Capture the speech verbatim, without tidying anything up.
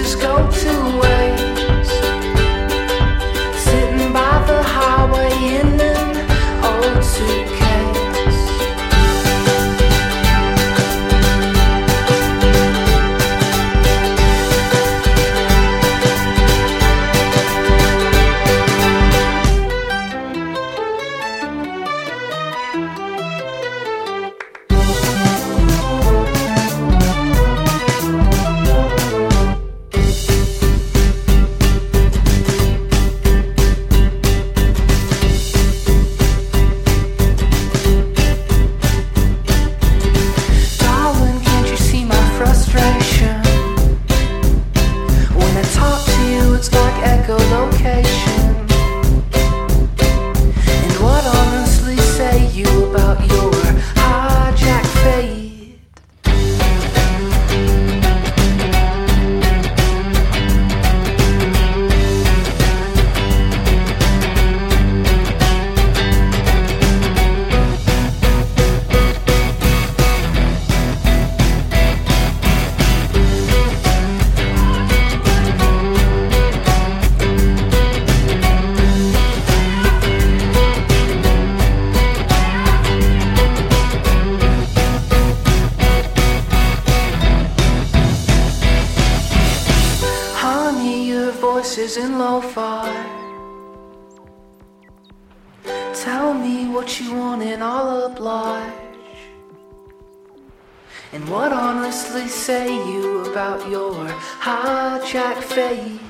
just go two ways. Sitting by the highway in an old suitcase. Voices in lo-fi. Tell me what you want and I'll oblige. And what honestly say you about your hijack fate?